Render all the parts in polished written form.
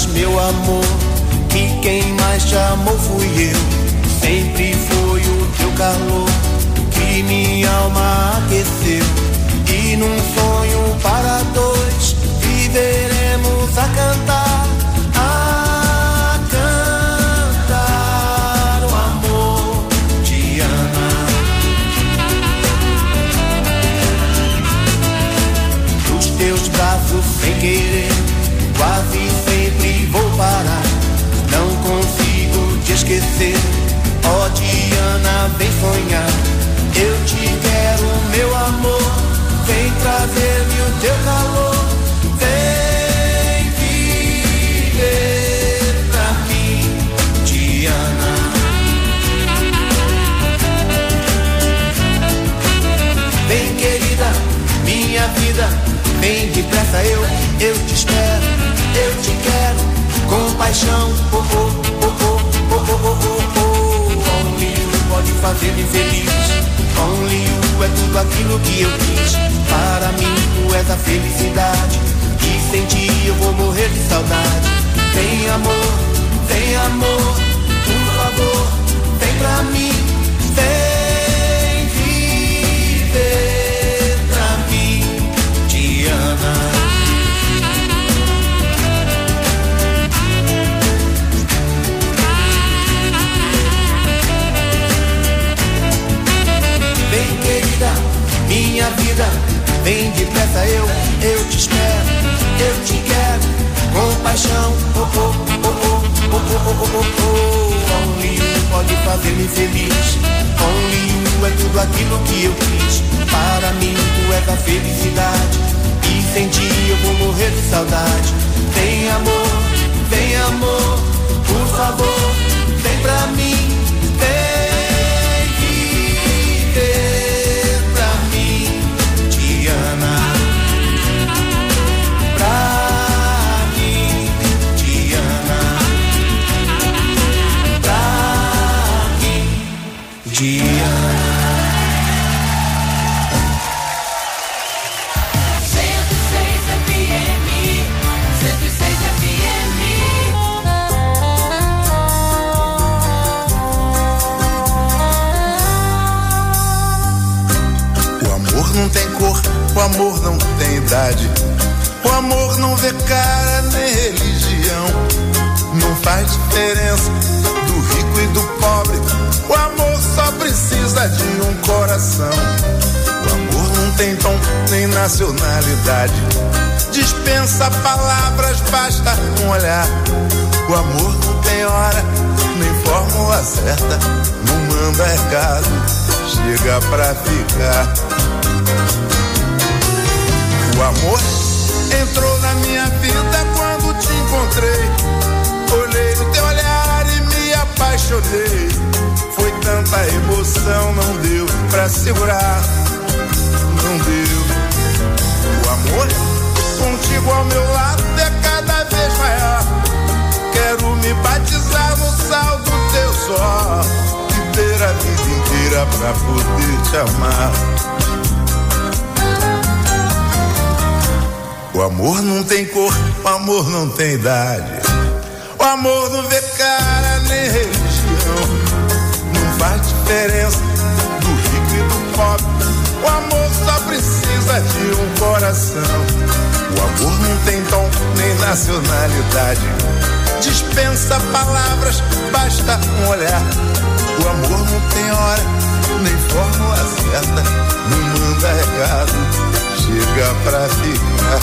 sabes, meu amor, que quem mais te amou fui eu. Sempre foi o teu calor que minha alma aqueceu. E num sonho para dois viveremos a cantar, a cantar o amor de Ana. Nos teus braços sem querer, quase sempre vou parar. Não consigo te esquecer, ó Diana, vem sonhar. Eu te quero, meu amor, vem trazer-me o teu calor. Vem viver pra mim, Diana. Vem, querida, minha vida, vem depressa, eu te espero, eu te quero, com paixão, oh, oh, oh, oh, oh, oh, oh, oh, oh. Only you pode fazer-me feliz. Only you é tudo aquilo que eu quis. Para mim tu és a felicidade, e sem ti eu vou morrer de saudade. Vem amor, por favor, vem pra mim. Vem viver pra mim, Diana. Vem, querida, minha vida, vem depressa, eu te espero, eu te quero, com paixão, oh, oh, oh, oh, oh, oh, oh, oh, oh. Only you pode fazer-me feliz. Only you é tudo aquilo que eu quis. Para mim tu és a felicidade, e sem ti eu vou morrer de saudade. Vem amor, por favor, vem pra mim. Não tem cor, o amor não tem idade. O amor não vê cara nem religião. Não faz diferença do rico e do pobre. O amor só precisa de um coração. O amor não tem tom nem nacionalidade. Dispensa palavras, basta um olhar. O amor não tem hora, nem fórmula certa. Não manda recado, chega pra ficar. O amor entrou na minha vida quando te encontrei. Olhei no teu olhar e me apaixonei. Foi tanta emoção, não deu pra segurar. Não deu. O amor contigo ao meu lado é cada vez maior. Quero me batizar no sal do teu suor e ter a vida inteira pra poder te amar. O amor não tem cor, o amor não tem idade. O amor não vê cara nem religião. Não faz diferença do rico e do pobre. O amor só precisa de um coração. O amor não tem tom nem nacionalidade. Dispensa palavras, basta um olhar. O amor não tem hora, nem fórmula certa. Não manda recado, chega pra ficar.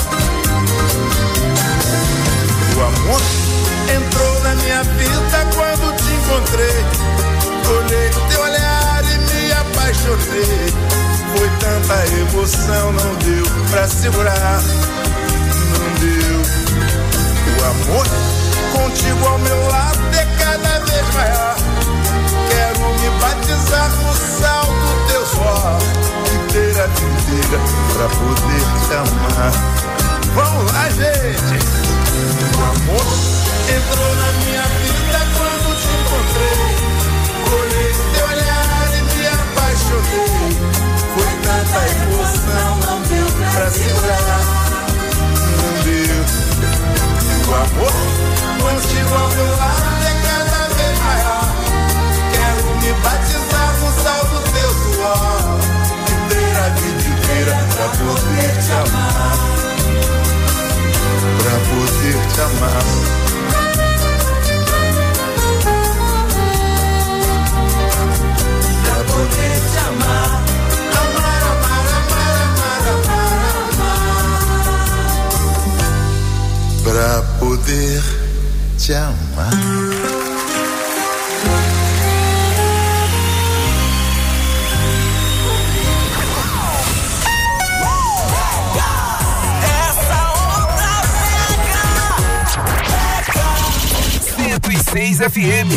O amor entrou na minha vida quando te encontrei. Olhei no teu olhar e me apaixonei. Foi tanta emoção, não deu pra segurar. Não deu. O amor contigo ao meu lado é cada vez maior. Quero me batizar no sal do teu suor e ter a vida inteira pra poder te amar. Vamos lá, gente! O amor entrou na minha vida quando te encontrei. Olhei no teu olhar e me apaixonei. Foi tanta emoção, não deu pra segurar. Não deu. O amor pra poder te amar. Essa onda pega 106 FM.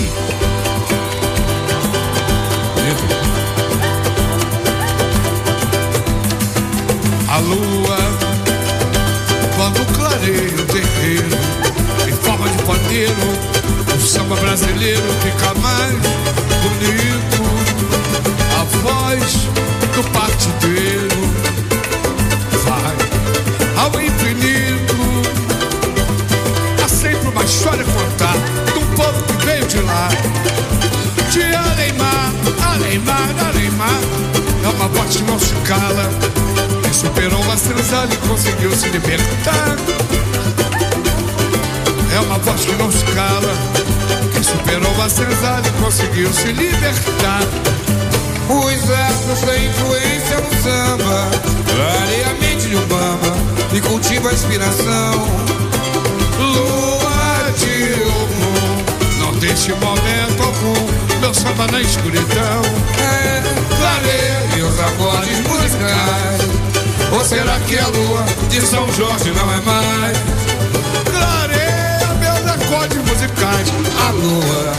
A lua, quando clareia o terreiro, em forma de pandeiro, o samba brasileiro fica mais bonito. A voz do partideiro vai ao infinito. Há sempre uma história a contar de um povo que veio de lá. De Alemar, Alemar, Alemar, é uma voz que não se cala. Superou a senzala e conseguiu se libertar. É uma voz que não se cala. Que superou a senzala e conseguiu se libertar. Os versos têm influência no samba, clareia a mente de um bamba e cultiva a inspiração. Lua de algum, não deixe momento algum meu samba na escuridão. Clareia meus acordes musicais. Ou será que a lua de São Jorge não é mais? Clareia meus acordes musicais. A lua,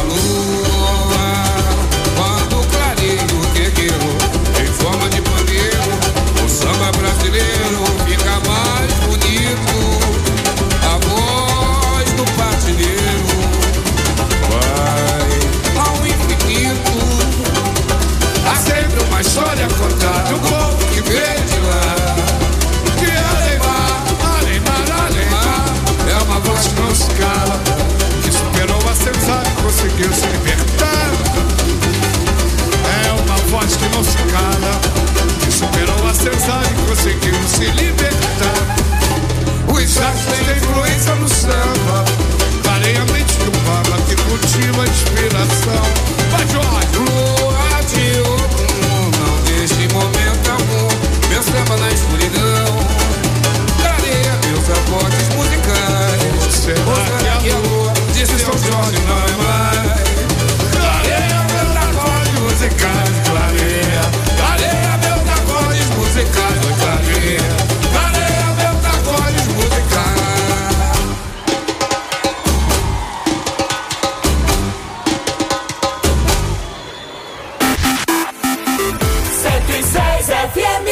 quando clareia o terreiro, em forma de pandeiro, o samba brasileiro fica mais bonito. A voz do partideiro vai ao infinito. Há sempre uma história a contar de um povo que veio de lá. De Alemar, Alemar, Alemar, é uma voz que não se cala, que superou a senzala e conseguiu se libertar. É uma voz que não se cala, que superou a senzala e conseguiu se libertar. Os astros têm influência no samba, clareia a mente do bamba que cultiva a inspiração. Vai, Jorge! Lua de algum, não deixe momento algum meu samba na escuridão. Clareia meus acordes musicais. Será que a lua de São Jorge não é mais? clareia meus acordes musicais? Clareia, Clareia meus acordes musicais. Clareia meus acordes musicais. 106 FM.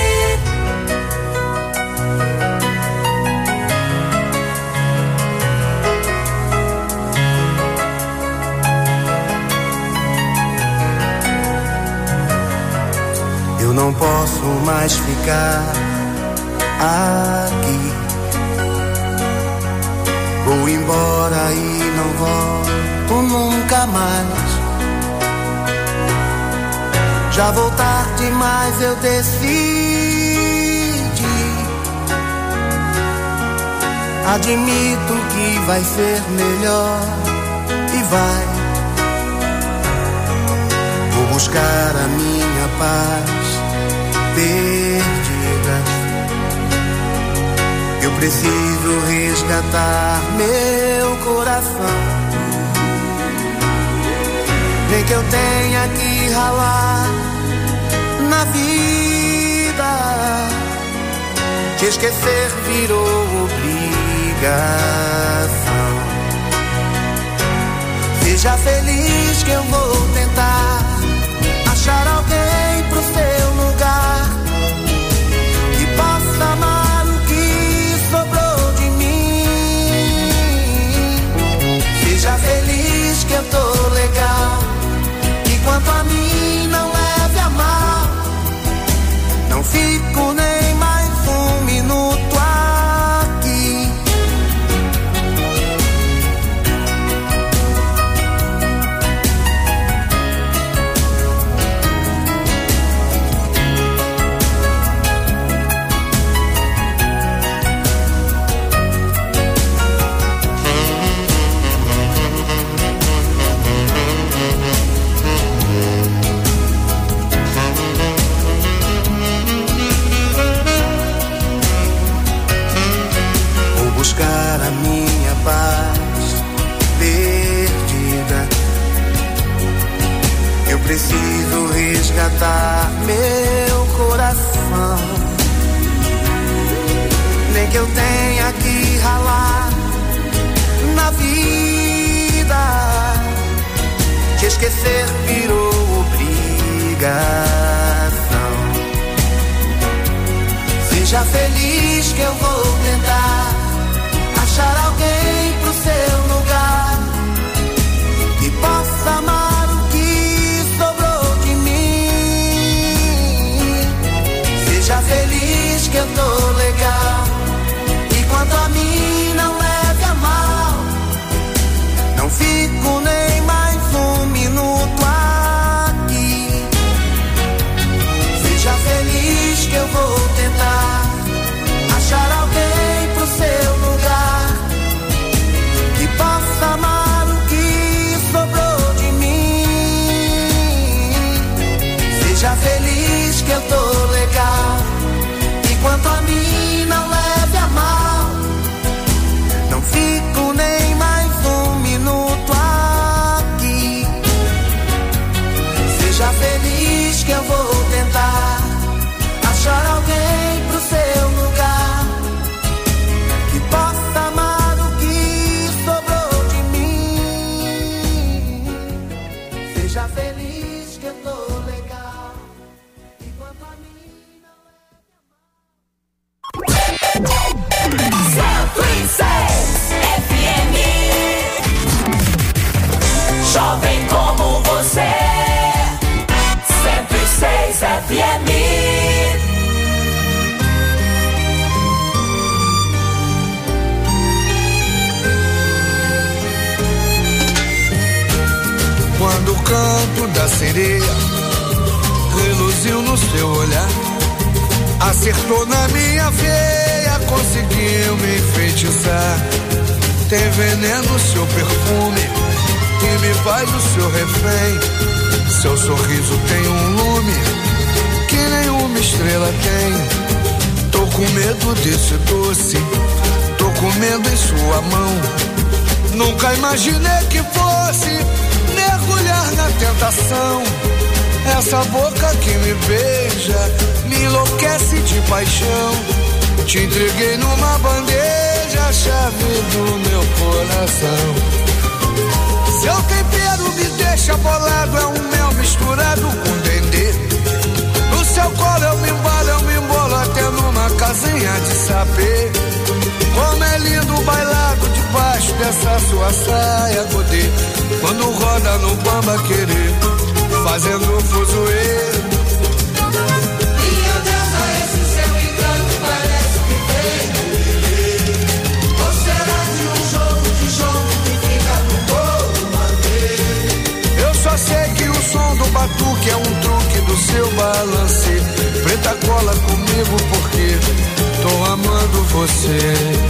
Eu não posso mais ficar aqui. Vou embora e não volto nunca mais. Já vou tarde, mas eu decidi. Admito que vai ser melhor e vai. Vou buscar a minha paz perdida. Eu preciso resgatar meu coração. Nem que eu tenha que ralar na vida. Te esquecer virou obrigação. Seja feliz que eu vou tentar achar alguém pro seu lugar, que possa amar o que sobrou de mim. Seja feliz que eu tô legal, que quanto a mim não leve a mal. Não fico nem mais um minuto aqui. buscar a minha paz perdida. Eu preciso resgatar meu coração, nem que eu tenha que ralar na vida. Te esquecer virou obrigação. Seja feliz que eu vou tentar achar alguém pro seu lugar que possa amar o que sobrou de mim. Seja feliz que eu tô legal e quanto a mim não leve a mal. Não fico nem mais um minuto aqui. Seja feliz que eu vou tentar achar alguém pro seu lugar que possa amar o que sobrou de mim. Seja feliz que eu tô legal e quanto a mim não leve a mal. Não fico nem mais um minuto aqui. Seja feliz que eu vou tentar achar alguém pro seu lugar que possa amar o que sobrou de mim. Seja feliz que eu tô legal enquanto a mim não é. 106 FM. Jovem como você. 106 FM. Quando o canto da sereia reluziu no seu olhar, acertou na minha veia, conseguiu me enfeitiçar. Tem veneno no seu perfume e me faz o seu refém. Seu sorriso tem um lume que nenhuma estrela tem. Tô com medo desse doce, tô comendo em sua mão. Nunca imaginei que fosse mergulhar na tentação. Essa boca que me beija me enlouquece de paixão. Te entreguei numa bandeja a chave do meu coração. Seu tempero me deixa bolado, é um mel misturado com dendê. No seu colo eu me embolo até numa casinha de sapê. Como é lindo o bailado debaixo dessa sua saia godê. Quando roda no bamba querer, fazendo fuzuê. Minha deusa, esse seu encanto parece que vem do lelê. Ou será de um jogo que fica no bolo manter? Eu só sei que o som do batuque é um truque do seu balance. Preta cola comigo porque tô amando você.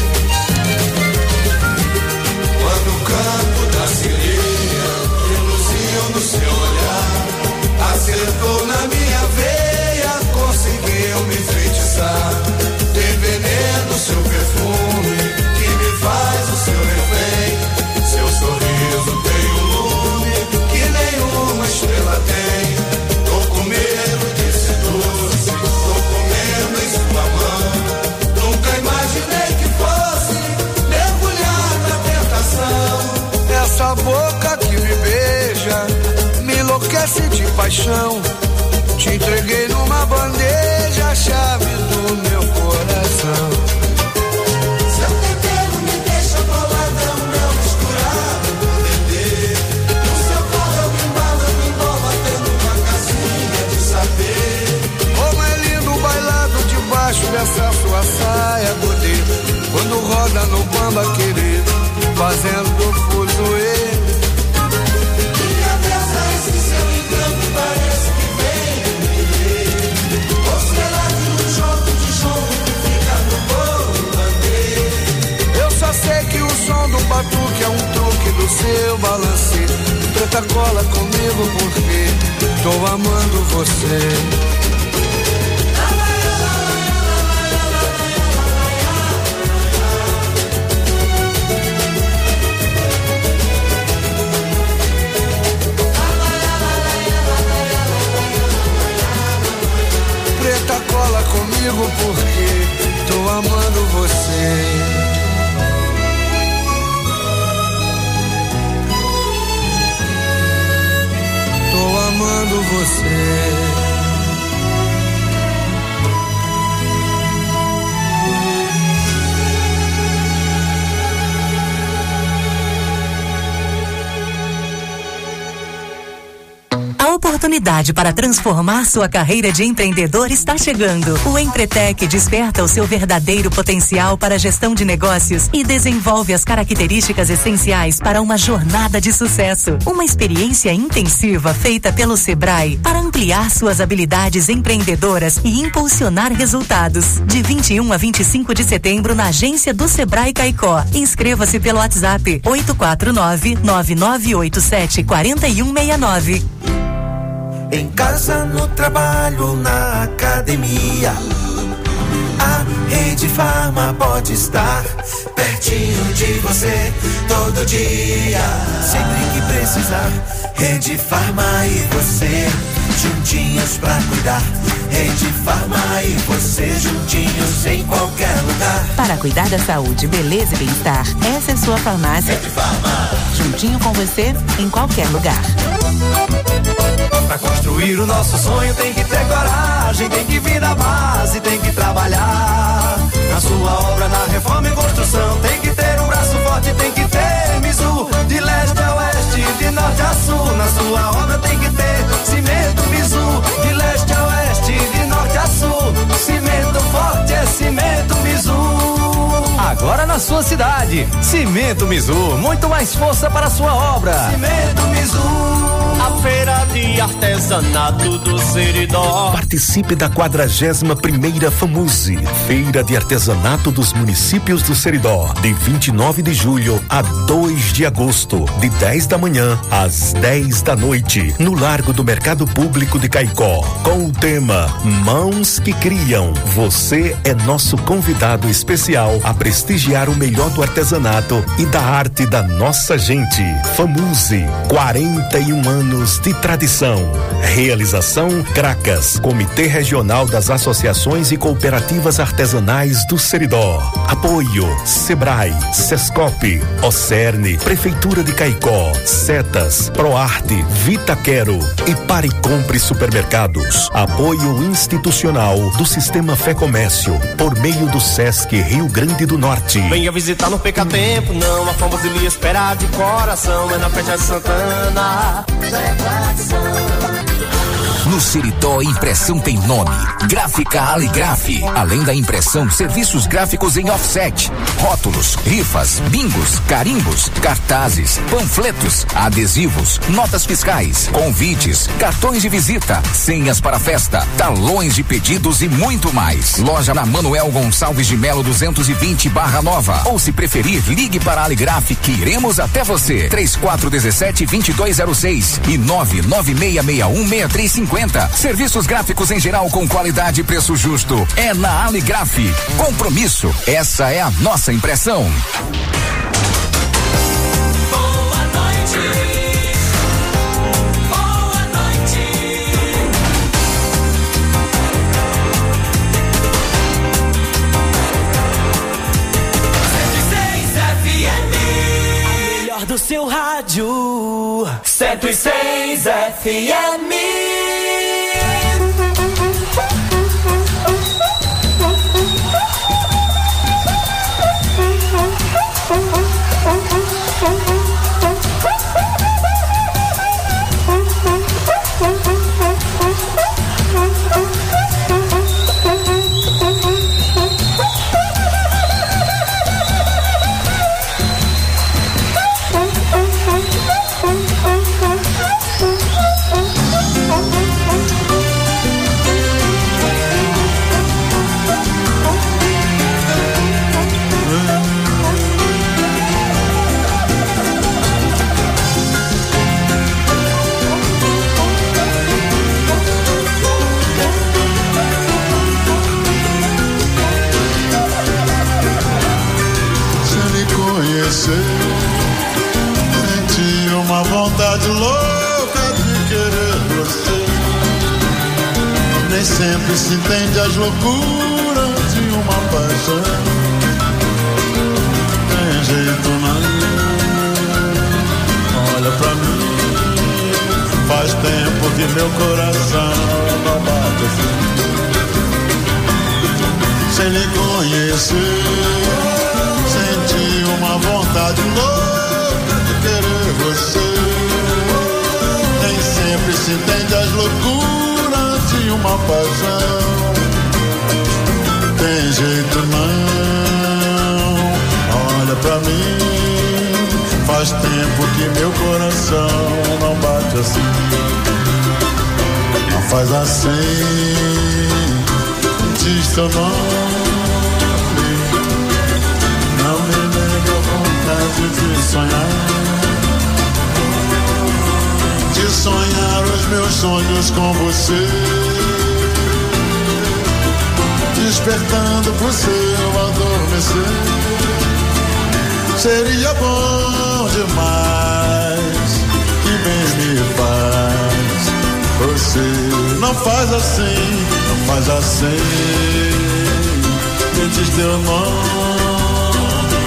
Quando o canto da sereia reluziu no seu olhar, acertou na minha veia, conseguiu me enfeitiçar. Tem veneno no seu perfume que me faz o seu refém. Seu sorriso tem um lume que nenhuma estrela tem. Tô com medo desse doce, tô comendo em sua mão. Nunca imaginei que fosse mergulhar na tentação. Essa boca que me beija me enlouquece de paixão. Te entreguei numa bandeja a chave do meu coração. Seu tempero me deixa bolado, é um mel misturado com dendê. No seu colo eu me embolo até numa casinha de saber. Como é lindo o bailado debaixo dessa sua saia godê. Quando roda no bamba querer, fazendo fuzuê. Minha deusa, esse seu encanto parece que vem do lelê. Ou será de um jogo que fica no bolo manter? Eu só sei que o som do batuque é um truque do seu balance. Preta cola comigo porque tô amando você. oportunidade para transformar sua carreira de empreendedor está chegando. O Empretec desperta o seu verdadeiro potencial para a gestão de negócios e desenvolve as características essenciais para uma jornada de sucesso. Uma experiência intensiva feita pelo Sebrae para ampliar suas habilidades empreendedoras e impulsionar resultados. De 21 a 25 de setembro na agência do Sebrae Caicó. Inscreva-se pelo WhatsApp 849-9987-4169. Em casa, no trabalho, na academia, a Rede Farma pode estar pertinho de você todo dia. Sempre que precisar, Rede Farma e você juntinhos pra cuidar. Rede Farma e você juntinhos em qualquer lugar. Para cuidar da saúde, beleza e bem-estar, essa é sua farmácia. Rede Farma. Juntinho com você em qualquer lugar. Pra construir o nosso sonho tem que ter coragem, tem que vir da base, tem que trabalhar. Na sua obra, na reforma e construção, tem que ter um braço forte, tem que ter Mizu. De leste a oeste, de norte a sul, na sua obra tem que ter cimento Mizu. De leste a oeste, de norte a sul, cimento forte é cimento Mizu. Agora na sua cidade, Cimento Mizu, muito mais força para a sua obra. Cimento Mizu. A feira de artesanato do Seridó. Participe da 41ª FAMUSE, Feira de Artesanato dos Municípios do Seridó, de 29 de julho a 2 de agosto, de 10 da manhã às 10 da noite, no Largo do Mercado Público de Caicó, com o tema Mãos que Criam. Você é nosso convidado especial a prestigiar o melhor do artesanato e da arte da nossa gente. FAMUSE, 41 anos de tradição. Realização Cracas, Comitê Regional das Associações e Cooperativas Artesanais do Seridó. Apoio Sebrae, Sescop, Ocerne, Prefeitura de Caicó, Setas, Proarte, Vitaquero e Pare Compre Supermercados. Apoio institucional do Sistema Fé Comércio, por meio do Sesc Rio Grande do Norte. Venha visitar no Peca Tempo, não há como se lhe esperar de coração, é na Festa de Santana. No Seridó, impressão tem nome. Gráfica Aligraf. Além da impressão, serviços gráficos em offset, rótulos, rifas, bingos, carimbos, cartazes, panfletos, adesivos, notas fiscais, convites, cartões de visita, senhas para festa, talões de pedidos e muito mais. Loja na Manuel Gonçalves de Melo 220/Nova. Ou se preferir, ligue para a Aligraf que iremos até você. 3417-2206 e 99661-6350. Serviços gráficos em geral com qualidade e preço justo. É na Aligraf. Compromisso. Essa é a nossa impressão. Boa noite. Boa noite. 106 FM. A melhor do seu rádio. 106 FM. Senti uma vontade louca de querer você. Nem sempre se entende as loucuras de uma paixão. Tem jeito não. Olha pra mim, faz tempo que meu coração não bate assim. Sem lhe conhecer, senti uma vontade louca de querer você. Nem sempre se entende Faz tempo que meu coração não bate assim. Não faz assim. Diz teu nome. Não me negue a vontade de sonhar. De sonhar os meus sonhos com você. Despertando pro seu adormecer. Seria bom demais. Que bem me faz. Você não faz assim. Não faz assim. Me diz teu nome.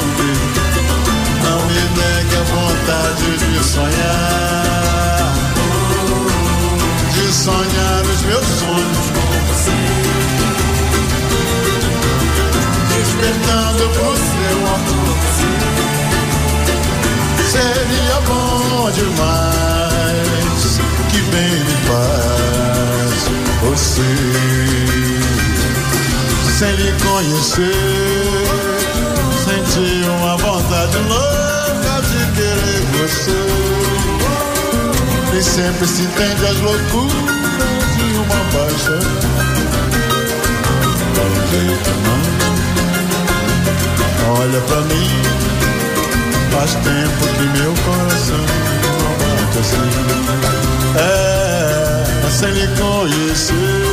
Não me negue a vontade de sonhar. De sonhar os meus sonhos com você. Despertando pro seu amor. Seria bom demais. Que bem me faz você. Sem lhe conhecer, senti uma vontade louca de querer você. Nem sempre se entende as loucuras de uma paixão. Olha pra mim, faz tempo que meu coração não bate assim. Sem lhe conhecer.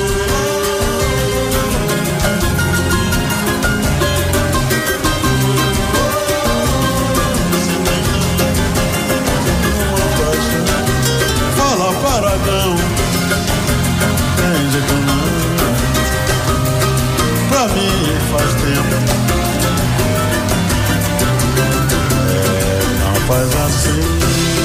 Fala paradão, tem jeito não. Pra mim faz tempo. Não faz assim.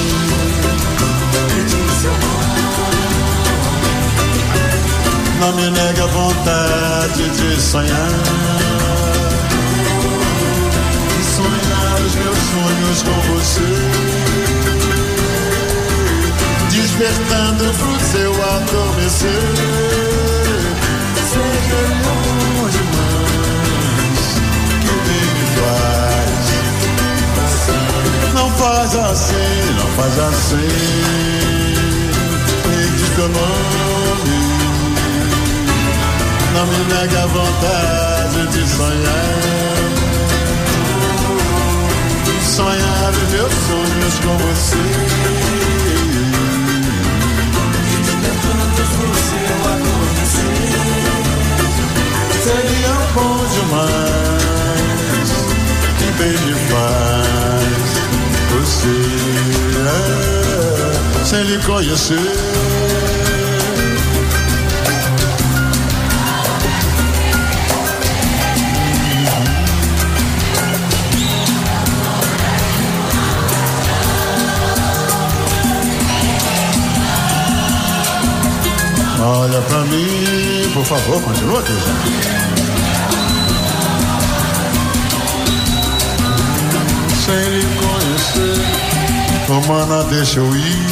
Não me nega a vontade de sonhar. De sonhar os meus sonhos com você. Despertando pro seu adormecer. Seja bom demais. Que bem me faz. Não faz assim, não faz assim. Me diz teu nome. Não me nega a vontade de sonhar. Sonhar os meus sonhos com você. Despertando pro seu adormecer. Seria bom demais. Que bem me faz você. Sem lhe conhecer. Olha pra mim, por favor, continua, Deus. Sem lhe conhecer, oh, mana, deixa eu ir.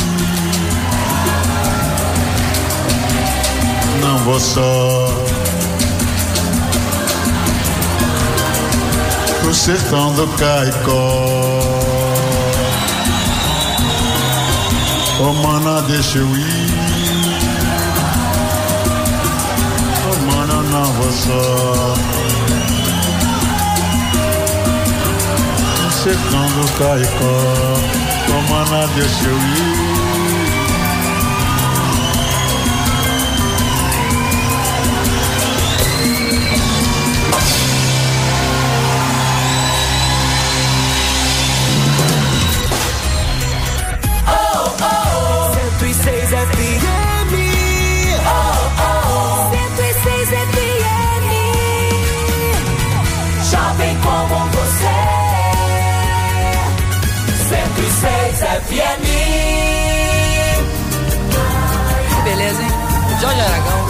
Não vou só pro sertão do Caicó. Oh, mana, deixa eu ir. Não vou só no sertão do Caicó. Oh, mana, deixa eu ir. Oh, oh, 106 FM. Oh, oh, 106 FM. Jovem como você. 106 FM. Que beleza, hein? Jorge Aragão.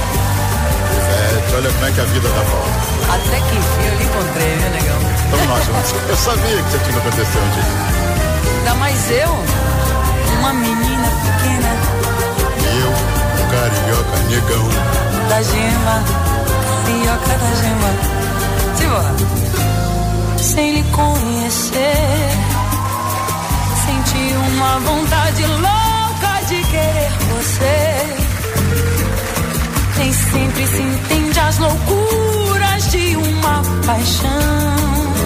Olha como é que a vida dá volta. Até que enfim eu lhe encontrei, viu, negão? Então nós juntos. Eu sabia que você tinha acontecido um dia. Ainda mais eu, uma menina pequena. Eu, um carioca negão. Da gema, carioca da gema. Simbora. Sem lhe conhecer, Senti uma vontade louca de querer você. Nem sempre se entende as loucuras de uma paixão.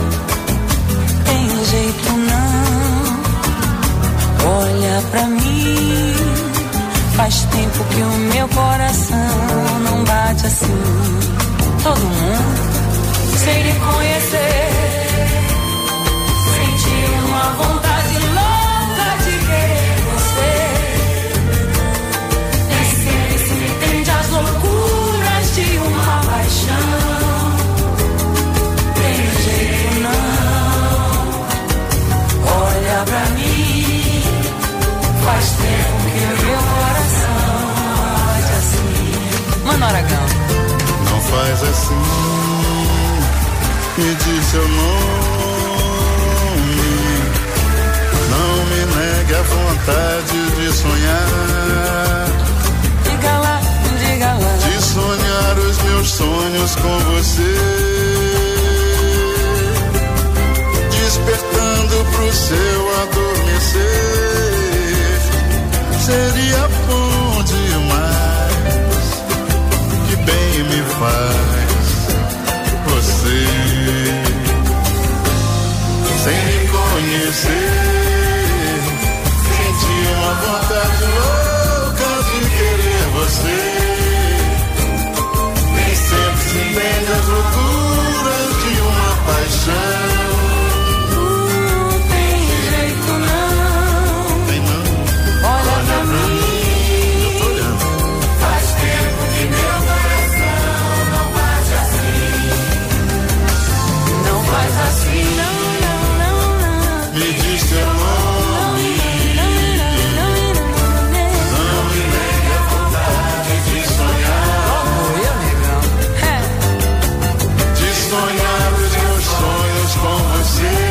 Tem jeito não, olha pra mim. Faz tempo que o meu coração não bate assim. Todo mundo sem lhe conhecer. Senti uma vontade louca de querer você. Nem sempre se entende as loucuras de uma paixão. Tem jeito não, olha pra mim. Faz tempo que o meu coração bate assim. Mano Aragão. Não faz assim, me diz seu nome. Não me negue a vontade de sonhar. Diga lá, diga lá. De sonhar os meus sonhos com você. Despertando pro seu adormecer. Seria bom demais. Que bem me faz você. Sem me conhecer. Senti uma vontade louca de querer você. Nem sempre se entende as loucuras de uma paixão. Tem jeito não. Tem não. Olha pra mim. Eu tô olhando. Faz tempo que meu coração não bate assim. Não faz assim, não, não, não, não. Me diz seu nome. Não me negue a vontade de sonhar. De sonhar os meus sonhos com você.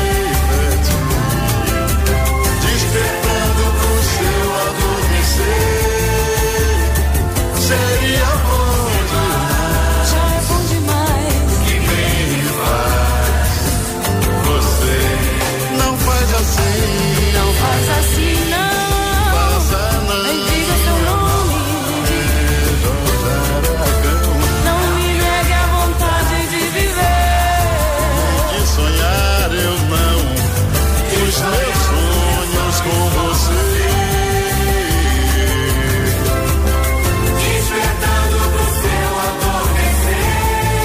Despertando pro seu adormecer. Seria bom demais. Já é bom demais. Que bem me faz você. Não faz assim. Não faz assim, não. Faça não. Nem diga seu nome. Não me negue a vontade de viver. De sonhar eu não. Os meus sonhos com você. Despertando pro seu adormecer.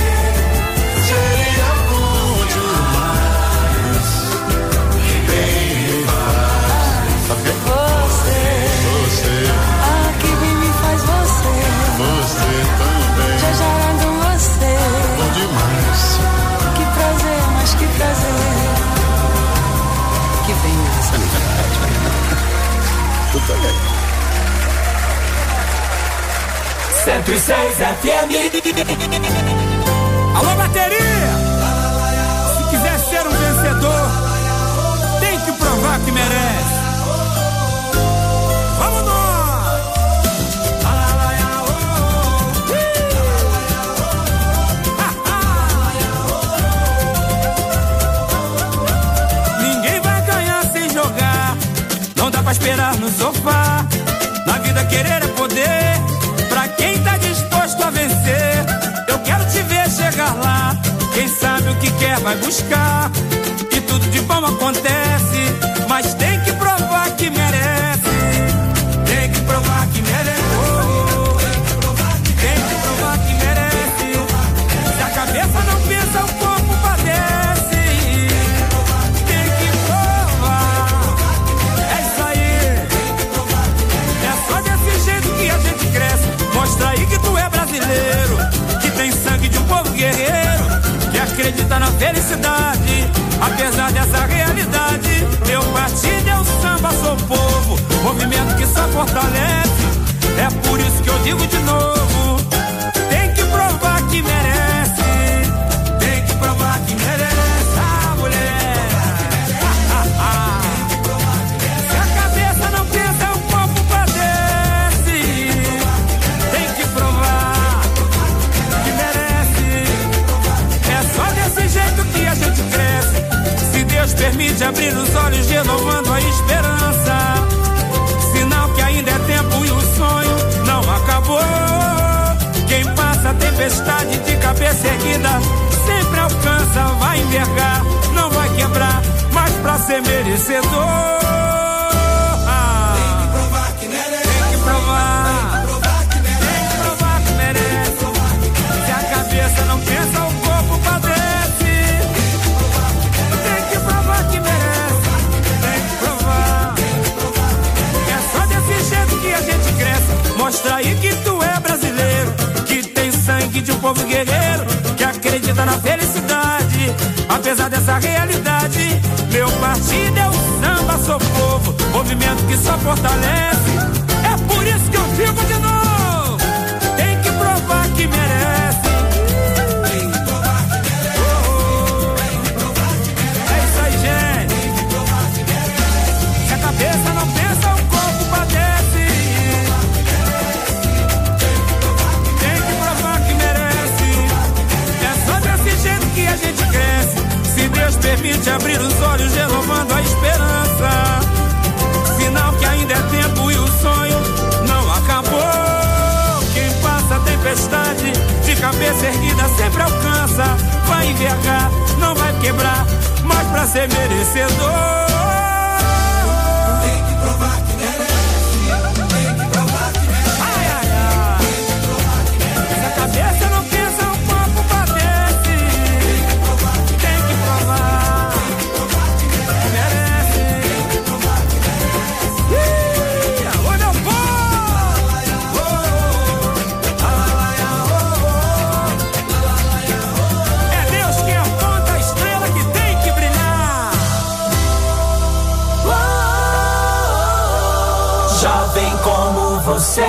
Seria bom demais. Que bem me faz. Sabe o quê? Você. Ah, que bem me faz você. Você também. Já jarado você. Bom demais. Que prazer, mas que prazer. Que bem me faz. Tu também. 106 FM. Alô, bateria! Se quiser ser um vencedor, tem que provar que merece. Vamos nós! Ninguém vai ganhar sem jogar. Não dá pra esperar no sofá. Na vida querer é poder. Pra quem tá disposto a vencer. Eu quero te ver chegar lá. Quem sabe o que quer vai buscar. E tudo de bom acontece. Mas tem que provar que merece. Tem que provar que merece. Tem que provar que merece. Se a cabeça não pensa, o corpo padece. Tem que provar. É isso aí. É só desse jeito que a gente cresce. Mostra aí que tu é brasileiro. Que tem sangue de um povo guerreiro. Que acredita na felicidade. Apesar dessa realidade. Meu partido é o samba, sou povo. Movimento que só fortalece. É por isso que eu digo de novo. Tem que provar que merece. Tem que provar que merece. Ah, mulher. Se a cabeça não pensa, o corpo padece. Tem que provar que merece. É só desse jeito que a gente cresce. Se Deus permite. permite abrir os olhos, renovando a esperança. Sinal que ainda é tempo e o sonho não acabou. Quem passa a tempestade de cabeça erguida sempre alcança, vai envergar, não vai quebrar, mas pra ser merecedor tem que provar que merece. Tem que provar que merece. Se a cabeça não pensa, o corpo padece. Tem que provar que merece. Tem que provar. É só desse jeito que a gente cresce. Mostra aí que tu é brasileiro, que tem sangue de um povo guerreiro, que acredita na felicidade, apesar dessa realidade. Meu partido é o samba, sou povo, movimento que só fortalece. É por isso que eu digo de novo, tem que provar que merece. Tem que provar que merece. Tem que provar que merece. É isso aí, gente. Tem que provar que merece. Se a cabeça não pensa, o corpo padece. Tem que provar que merece. É só desse jeito que a gente cresce. Se Deus permite abrir os olhos, renovando a esperança. Sinal que ainda é tempo e o sonho não acabou. Quem passa a tempestade de cabeça erguida sempre alcança, vai envergar, não vai quebrar, mas pra ser merecedor tem que provar que merece. Tem que provar que merece. Ai, ai, ai. Tem que provar que merece. Se a cabeça não pensa, o corpo padece. Tem que provar que merece. Tem que provar. Tem que provar que merece. Tem que provar que merece. Alô, meu povo! É Deus que aponta a estrela que tem que brilhar. Jovem como você.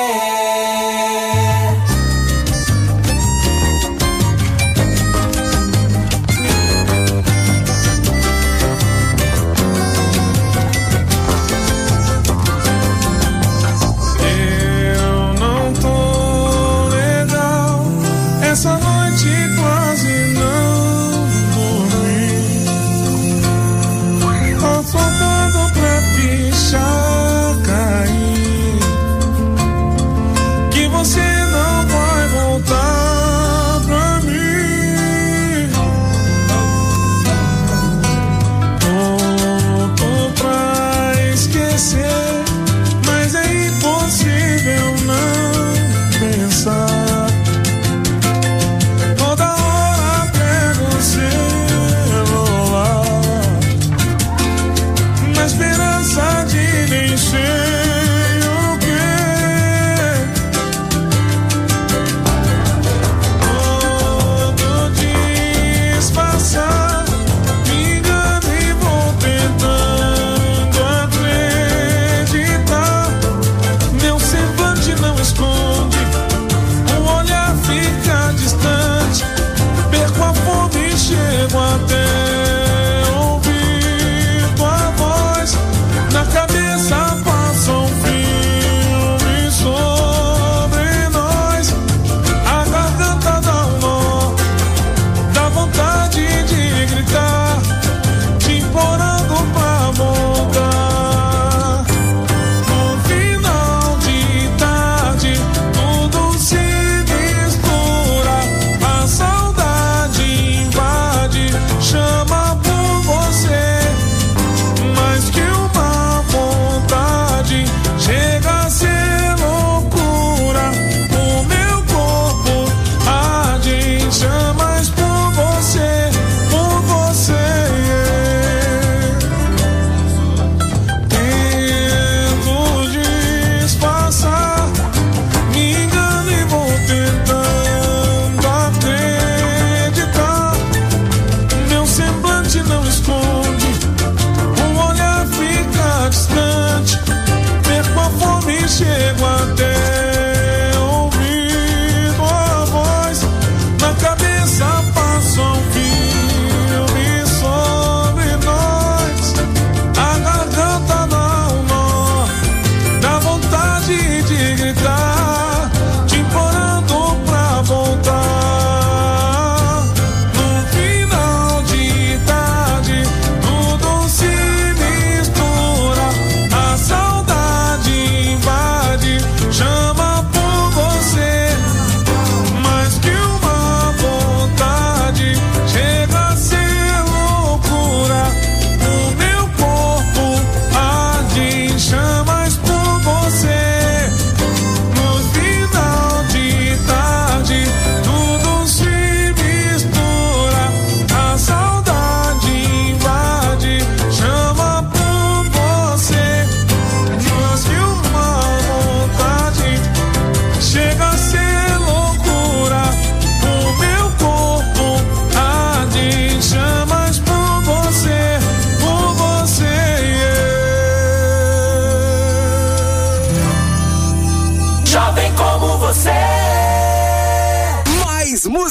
Eu não tô legal, essa noite quase não dormi. Tô faltando pra ficha cair.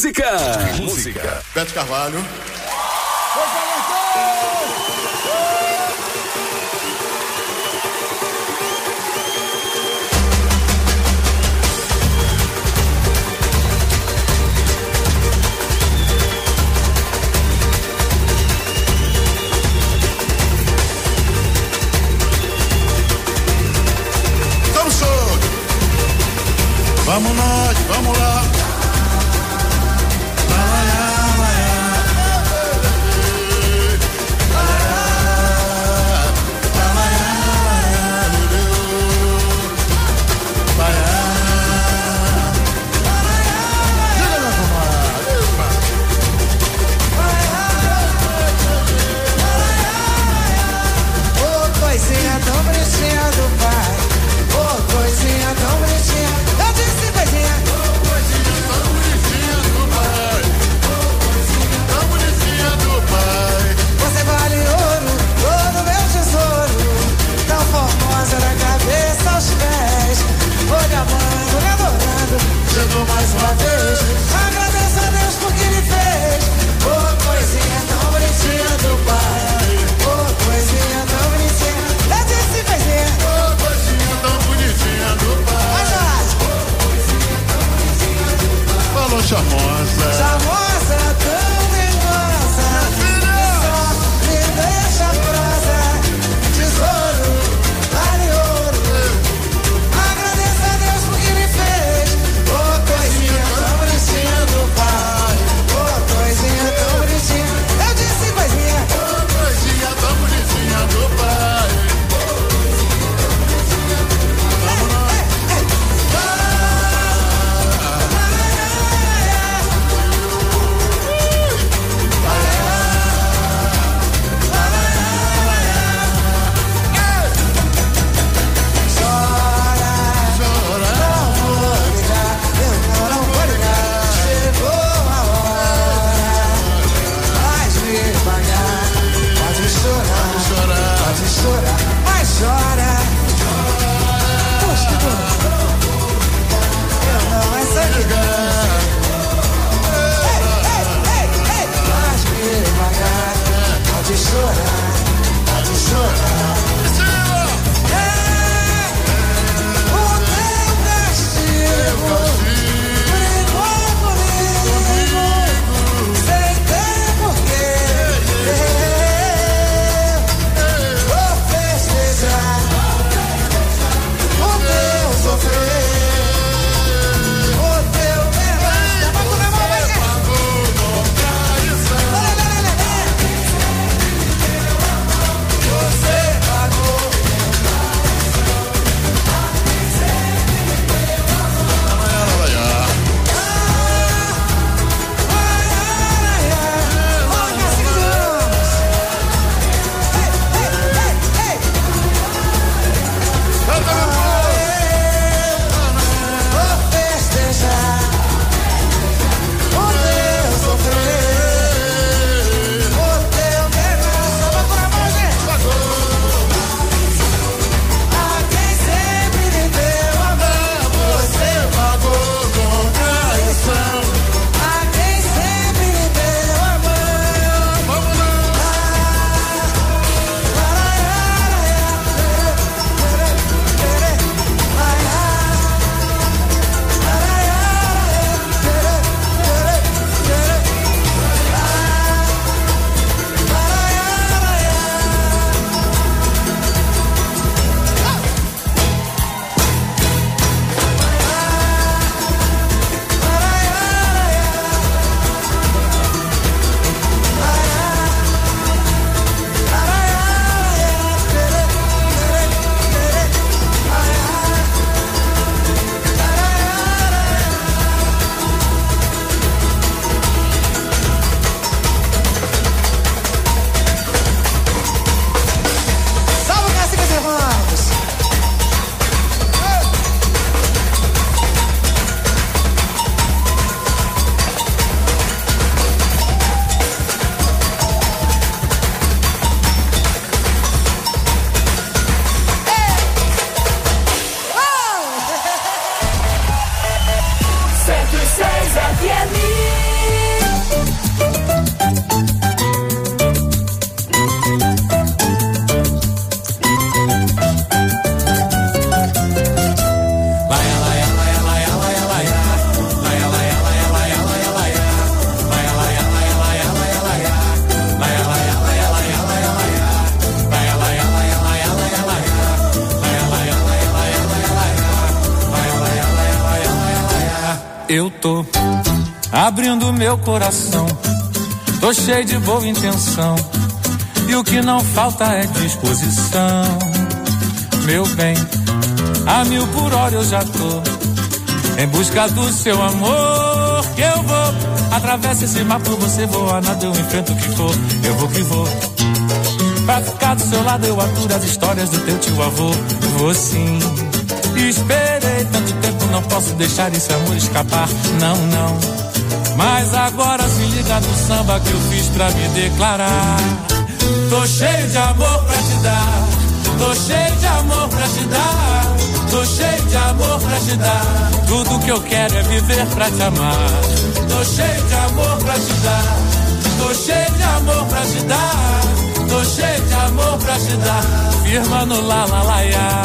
música. Beto Carvalho. Vamos nós, vamos lá. tô abrindo meu coração, tô cheio de boa intenção, e o que não falta é disposição. Meu bem, a 1000 por hora eu já tô em busca do seu amor, que eu vou, atravessa esse mar por você, vou a nada, eu enfrento o que for, eu vou que vou. Pra ficar do seu lado eu aturo as histórias do teu tio avô, vou sim. Esperei tanto tempo, não posso deixar esse amor escapar, não, não. Mas agora se liga no samba que eu fiz pra me declarar. Tô cheio de amor pra te dar, tô cheio de amor pra te dar, tô cheio de amor pra te dar. Tudo que eu quero é viver pra te amar. Tô cheio de amor pra te dar, tô cheio de amor pra te dar, tô cheio de amor pra te dar. Firma no lá, lá, lá, lá.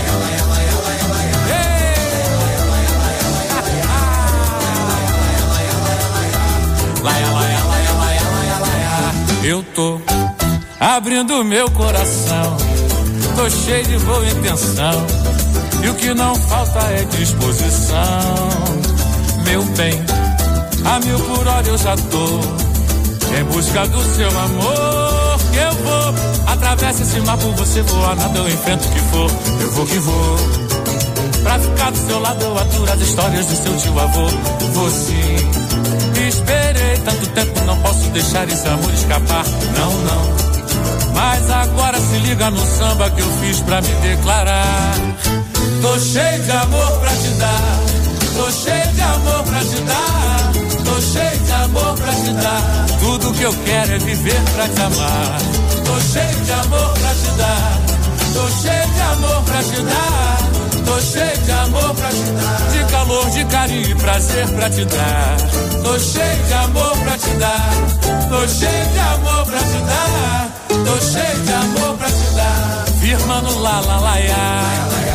Eu tô abrindo meu coração, tô cheio de boa intenção, e o que não falta é disposição. Meu bem, a 1000 por hora eu já tô em busca do seu amor, que eu vou, atravessa esse mar por você, vou a nada, eu enfrento o que for, eu vou que vou. Pra ficar do seu lado eu aturo as histórias do seu tio avô, vou sim. Esperei tanto tempo, não posso deixar esse amor escapar, não, não. Mas agora se liga no samba que eu fiz pra me declarar. Tô cheio de amor pra te dar, tô cheio de amor pra te dar, tô cheio de amor pra te dar. Tudo que eu quero é viver pra te amar. Tô cheio de amor pra te dar, tô cheio de amor pra te dar, tô cheio de amor pra te dar. De calor, de carinho e prazer pra te dar. Tô cheio de amor pra te dar, tô cheio de amor pra te dar, tô cheio de amor pra te dar. Firma no lá, lá, lá, lá.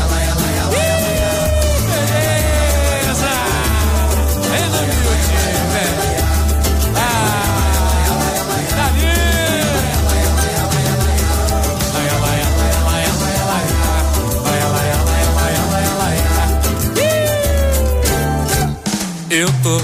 Beleza! Vem no miudinho, velho. Eu tô.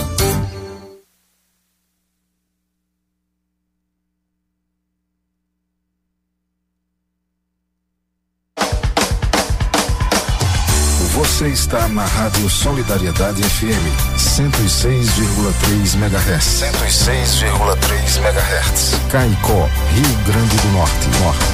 Você está na Rádio Solidariedade FM 106,3 MHz. 106,3 MHz. Caicó, Rio Grande do Norte.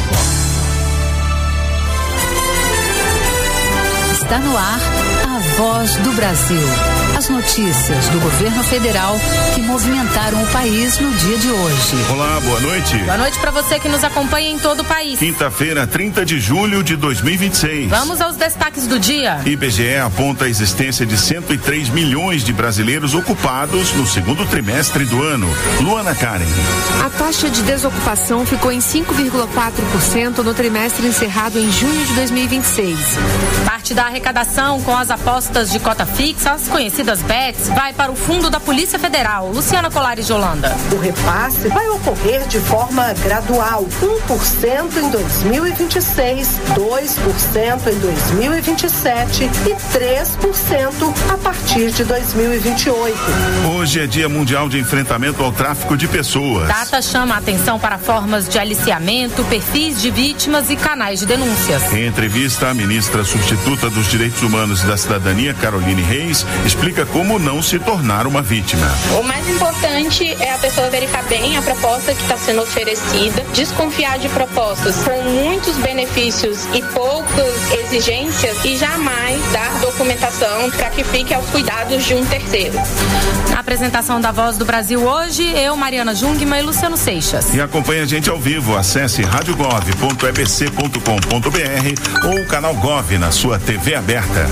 Está no ar a Voz do Brasil. As notícias do governo federal que movimentaram o país no dia de hoje. Olá, boa noite. Boa noite para você que nos acompanha em todo o país. Quinta-feira, 30 de julho de 2026. Vamos aos destaques do dia. IBGE aponta a existência de 103 milhões de brasileiros ocupados no segundo trimestre do ano. Luana Karen. A taxa de desocupação ficou em 5,4% no trimestre encerrado em junho de 2026. Parte da arrecadação com as apostas de cota fixa, as conhecidas bets, vai para o fundo da Polícia Federal. Luciana Colares de Holanda. O repasse vai ocorrer de forma gradual, 1% em 2026, 2% em 2027 e 3% a partir de 2028. Hoje é Dia Mundial de Enfrentamento ao Tráfico de Pessoas. Data chama a atenção para formas de aliciamento, perfis de vítimas e canais de denúncias. Em entrevista, a ministra substituta dos Direitos Humanos e da Cidadania, Caroline Reis, explica como não se tornar uma vítima. O mais importante é a pessoa verificar bem a proposta que está sendo oferecida, desconfiar de propostas com muitos benefícios e poucas exigências e jamais dar documentação para que fique aos cuidados de um terceiro. Na apresentação da Voz do Brasil hoje, eu, Mariana Jungmann e Luciano Seixas. E acompanhe a gente ao vivo, acesse radiogov.ebc.com.br ou o canal Gov na sua TV aberta.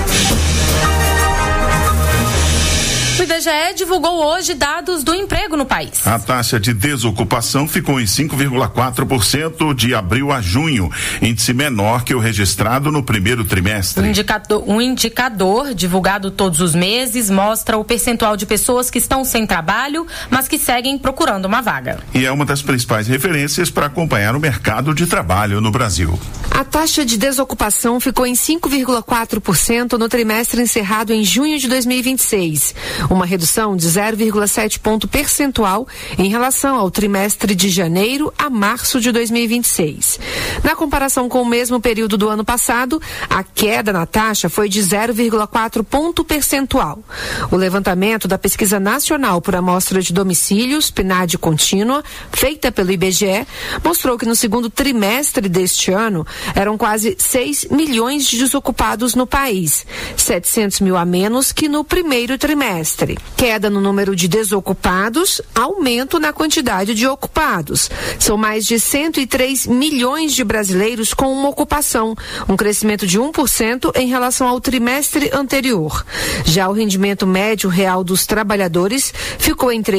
O IBGE divulgou hoje dados do emprego no país. A taxa de desocupação ficou em 5,4% de abril a junho, índice menor que o registrado no primeiro trimestre. Um indicador divulgado todos os meses mostra o percentual de pessoas que estão sem trabalho, mas que seguem procurando uma vaga. E é uma das principais referências para acompanhar o mercado de trabalho no Brasil. A taxa de desocupação ficou em 5,4% no trimestre encerrado em junho de 2026. Uma redução de 0,7 ponto percentual em relação ao trimestre de janeiro a março de 2026. Na comparação com o mesmo período do ano passado, a queda na taxa foi de 0,4 ponto percentual. O levantamento da Pesquisa Nacional por Amostra de Domicílios, PNAD contínua, feita pelo IBGE, mostrou que no segundo trimestre deste ano eram quase 6 milhões de desocupados no país, 700 mil a menos que no primeiro trimestre. Queda no número de desocupados, aumento na quantidade de ocupados. São mais de 103 milhões de brasileiros com uma ocupação, um crescimento de 1% em relação ao trimestre anterior. Já o rendimento médio real dos trabalhadores ficou em R$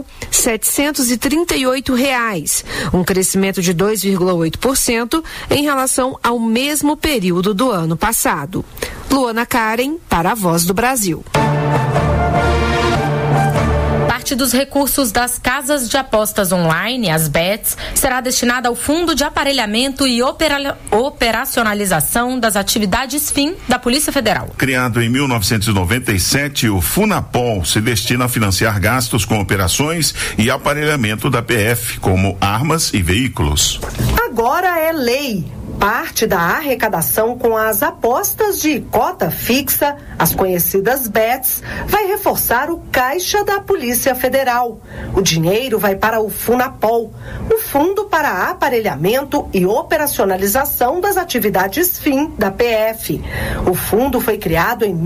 3.738, um crescimento de 2,8% em relação ao mesmo período do ano passado. Luana Karen, para a Voz do Brasil. Parte dos recursos das casas de apostas online, as bets, será destinada ao Fundo de Aparelhamento e Operacionalização das Atividades FIM da Polícia Federal. Criado em 1997, o Funapol se destina a financiar gastos com operações e aparelhamento da PF, como armas e veículos. Agora é lei. Parte da arrecadação com as apostas de cota fixa, as conhecidas bets, vai reforçar o caixa da Polícia Federal. O dinheiro vai para o Funapol, o Fundo para Aparelhamento e Operacionalização das Atividades FIM da PF. O fundo foi criado em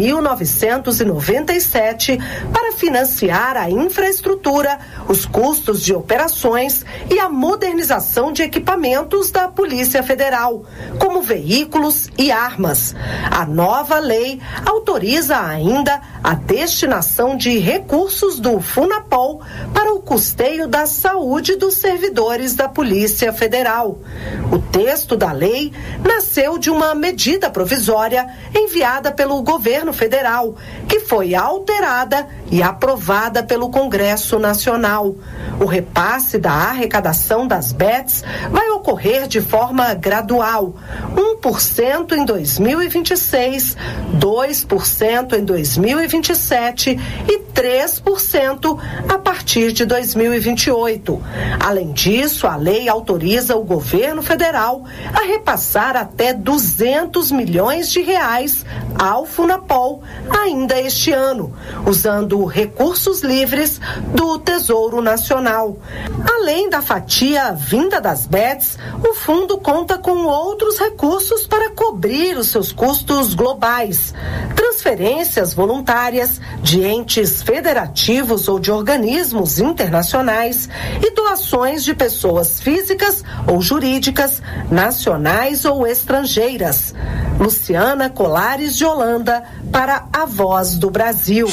1997 para financiar a infraestrutura, os custos de operações e a modernização de equipamentos da Polícia Federal, como veículos e armas. A nova lei autoriza ainda a destinação de recursos do Funapol para o custeio da saúde dos servidores da Polícia Federal. O texto da lei nasceu de uma medida provisória enviada pelo governo federal, que foi alterada e aprovada pelo Congresso Nacional. O repasse da arrecadação das bets vai ocorrer de forma gradual, 1% em 2026, 2% em 2027 e 3% a partir de 2028. Além disso, a lei autoriza o governo federal a repassar até 200 milhões de reais ao Funapol ainda este ano, usando recursos livres do Tesouro Nacional. Além da fatia vinda das bets, o fundo conta com outros recursos para cobrir os seus custos globais, transferências voluntárias de entes federativos ou de organismos internacionais e doações de pessoas físicas ou jurídicas, nacionais ou estrangeiras. Luciana Colares de Holanda, para a Voz do Brasil.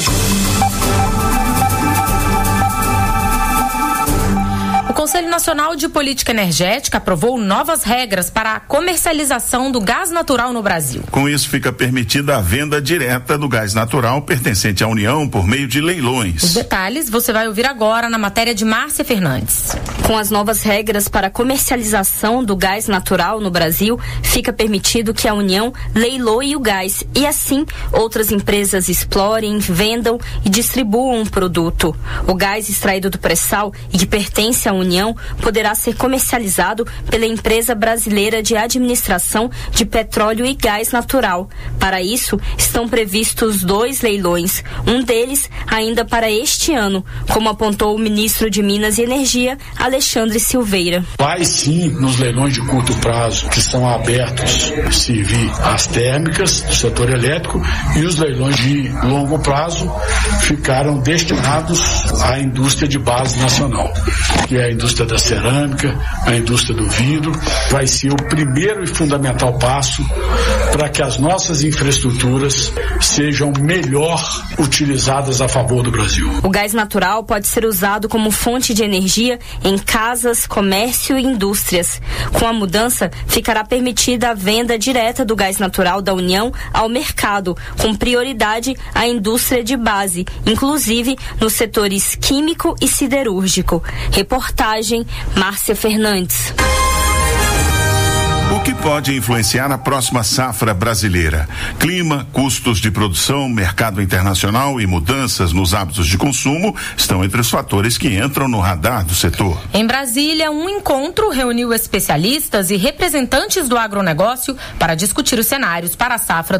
O Conselho Nacional de Política Energética aprovou novas regras para a comercialização do gás natural no Brasil. Com isso, fica permitida a venda direta do gás natural pertencente à União por meio de leilões. Os detalhes você vai ouvir agora na matéria de Márcia Fernandes. Com as novas regras para a comercialização do gás natural no Brasil, fica permitido que a União leiloe o gás e, assim, outras empresas explorem, vendam e distribuam o produto. O gás extraído do pré-sal e que pertence à União poderá ser comercializado pela Empresa Brasileira de Administração de Petróleo e Gás Natural. Para isso, estão previstos 2 leilões, um deles ainda para este ano, como apontou o ministro de Minas e Energia, Alexandre Silveira. Vai sim nos leilões de curto prazo, que são abertos, servir as térmicas do setor elétrico, e os leilões de longo prazo ficaram destinados à indústria de base nacional, que é a indústria da cerâmica, a indústria do vidro. Vai ser o primeiro e fundamental passo para que as nossas infraestruturas sejam melhor utilizadas a favor do Brasil. O gás natural pode ser usado como fonte de energia em casas, comércio e indústrias. Com a mudança, ficará permitida a venda direta do gás natural da União ao mercado, com prioridade à indústria de base, inclusive nos setores químico e siderúrgico. Reportagem Márcia Fernandes. O que pode influenciar a próxima safra brasileira? Clima, custos de produção, mercado internacional e mudanças nos hábitos de consumo estão entre os fatores que entram no radar do setor. Em Brasília, um encontro reuniu especialistas e representantes do agronegócio para discutir os cenários para a safra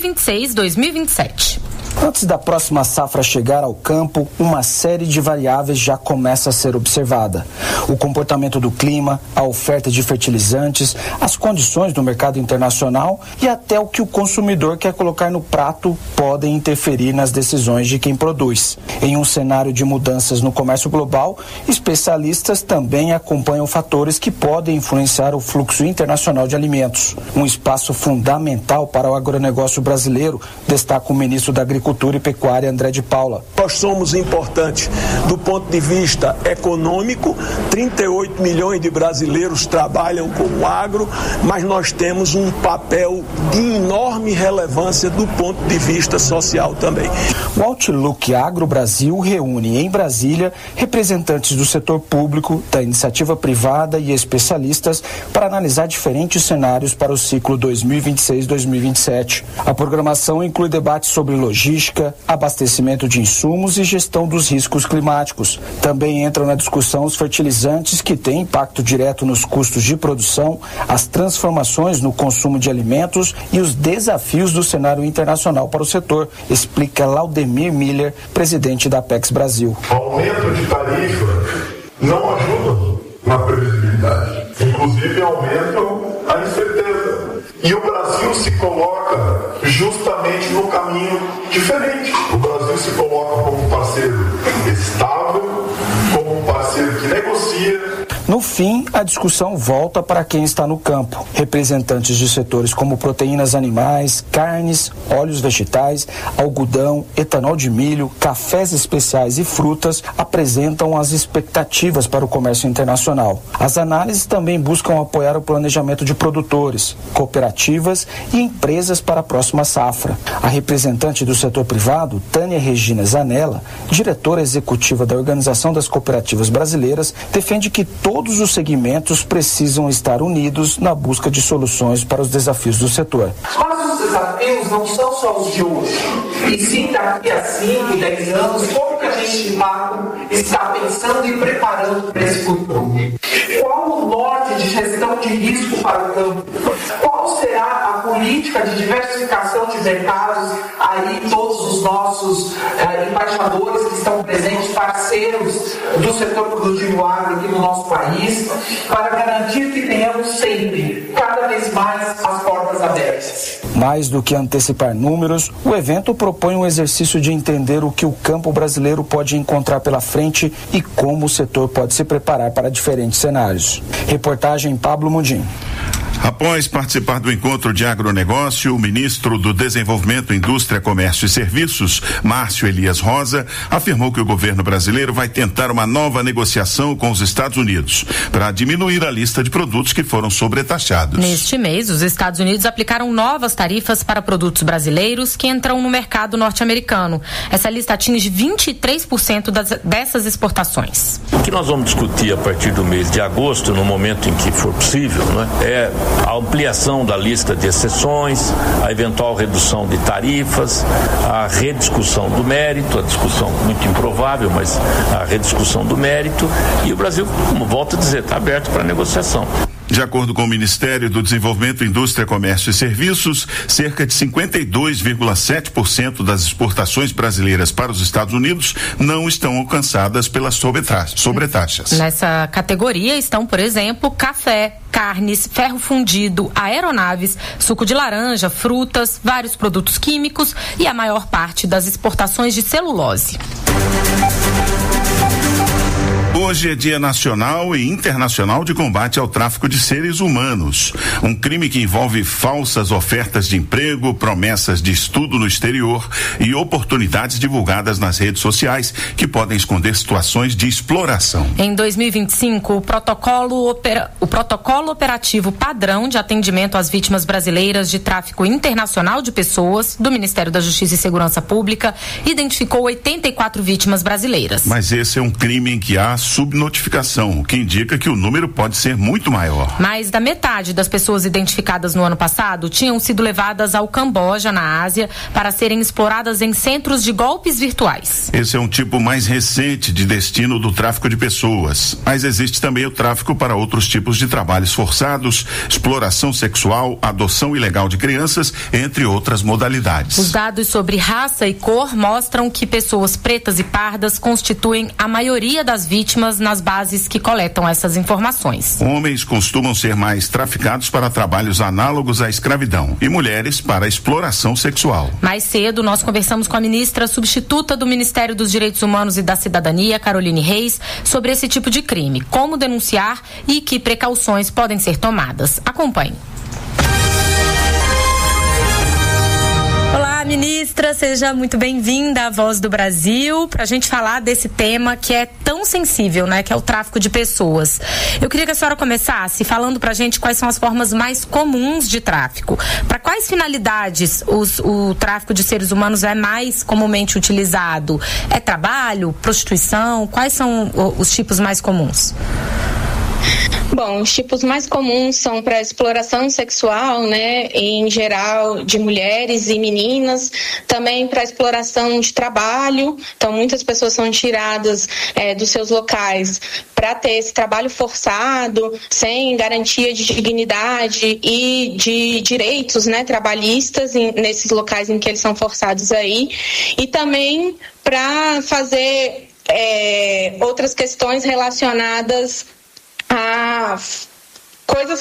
2026-2027. Antes da próxima safra chegar ao campo, uma série de variáveis já começa a ser observada. O comportamento do clima, a oferta de fertilizantes, as condições do mercado internacional e até o que o consumidor quer colocar no prato podem interferir nas decisões de quem produz. Em um cenário de mudanças no comércio global, especialistas também acompanham fatores que podem influenciar o fluxo internacional de alimentos. Um espaço fundamental para o agronegócio brasileiro, destaca o ministro da Agricultura e Pecuária, André de Paula. Nós somos importantes do ponto de vista econômico, 38 milhões de brasileiros trabalham com o agro, mas nós temos um papel de enorme relevância do ponto de vista social também. O Outlook Agro Brasil reúne em Brasília representantes do setor público, da iniciativa privada e especialistas para analisar diferentes cenários para o ciclo 2026-2027. A programação inclui debates sobre logística, abastecimento de insumos e gestão dos riscos climáticos. Também entram na discussão os fertilizantes que têm impacto direto nos custos de produção, as transformações no consumo de alimentos e os desafios do cenário internacional para o setor, explica Laudemir Miller, presidente da Apex Brasil. O aumento de tarifa não ajuda na previsibilidade, inclusive aumentam a incerteza. E o Brasil se coloca justamente no caminho diferente. O Brasil se coloca como um parceiro estável, como um parceiro que negocia. No fim, a discussão volta para quem está no campo. Representantes de setores como proteínas animais, carnes, óleos vegetais, algodão, etanol de milho, cafés especiais e frutas apresentam as expectativas para o comércio internacional. As análises também buscam apoiar o planejamento de produtores, cooperativas e empresas para a próxima safra. A representante do setor privado, Tânia Regina Zanella, diretora executiva da Organização das Cooperativas Brasileiras, defende que todos os segmentos precisam estar unidos na busca de soluções para os desafios do setor. Mas os desafios não são só os de hoje, e sim daqui a 5, 10 anos, como que a gente está pensando e preparando para esse futuro? Qual o norte de gestão de risco para o campo? Qual será a política de diversificação de mercados? Aí todos os nossos embaixadores que estão presentes, parceiros do setor produtivo agro aqui no nosso país, para garantir que tenhamos sempre, cada vez mais, as portas abertas. Mais do que antecipar números, o evento propõe um exercício de entender o que o campo brasileiro pode encontrar pela frente e como o setor pode se preparar para diferentes cenários. Reportagem Pablo Mundim. Após participar do encontro de agronegócio, o ministro do Desenvolvimento, Indústria, Comércio e Serviços, Márcio Elias Rosa, afirmou que o governo brasileiro vai tentar uma nova negociação com os Estados Unidos para diminuir a lista de produtos que foram sobretaxados. Neste mês, os Estados Unidos aplicaram novas tarifas para produtos brasileiros que entram no mercado norte-americano. Essa lista atinge 23% dessas exportações. O que nós vamos discutir a partir do mês de agosto, no momento em que for possível, é a ampliação da lista de exceções, a eventual redução de tarifas, a rediscussão do mérito, a discussão muito improvável, mas a rediscussão do mérito, e o Brasil, como volto a dizer, está aberto para negociação. De acordo com o Ministério do Desenvolvimento, Indústria, Comércio e Serviços, cerca de 52,7% das exportações brasileiras para os Estados Unidos não estão alcançadas pelas sobretaxas. Nessa categoria estão, por exemplo, café, carnes, ferro fundido, aeronaves, suco de laranja, frutas, vários produtos químicos e a maior parte das exportações de celulose. Hoje é Dia Nacional e Internacional de Combate ao Tráfico de Seres Humanos. Um crime que envolve falsas ofertas de emprego, promessas de estudo no exterior e oportunidades divulgadas nas redes sociais que podem esconder situações de exploração. Em 2025, o protocolo operativo padrão de atendimento às vítimas brasileiras de tráfico internacional de pessoas do Ministério da Justiça e Segurança Pública identificou 84 vítimas brasileiras. Mas esse é um crime em que há subnotificação, o que indica que o número pode ser muito maior. Mais da metade das pessoas identificadas no ano passado tinham sido levadas ao Camboja, na Ásia, para serem exploradas em centros de golpes virtuais. Esse é um tipo mais recente de destino do tráfico de pessoas, mas existe também o tráfico para outros tipos de trabalhos forçados, exploração sexual, adoção ilegal de crianças, entre outras modalidades. Os dados sobre raça e cor mostram que pessoas pretas e pardas constituem a maioria das vítimas nas bases que coletam essas informações. Homens costumam ser mais traficados para trabalhos análogos à escravidão e mulheres para exploração sexual. Mais cedo, nós conversamos com a ministra substituta do Ministério dos Direitos Humanos e da Cidadania, Caroline Reis, sobre esse tipo de crime, como denunciar e que precauções podem ser tomadas. Acompanhe. Olá, ministra, seja muito bem-vinda à Voz do Brasil, para a gente falar desse tema que é tão sensível, né, que é o tráfico de pessoas. Eu queria que a senhora começasse falando para a gente quais são as formas mais comuns de tráfico. Para quais finalidades o tráfico de seres humanos é mais comumente utilizado? É trabalho, prostituição? Quais são os tipos mais comuns? Bom, os tipos mais comuns são para exploração sexual, né, em geral de mulheres e meninas, também para exploração de trabalho. Então, muitas pessoas são tiradas dos seus locais para ter esse trabalho forçado, sem garantia de dignidade e de direitos, né, trabalhistas nesses locais em que eles são forçados aí, e também para fazer outras questões relacionadas a coisas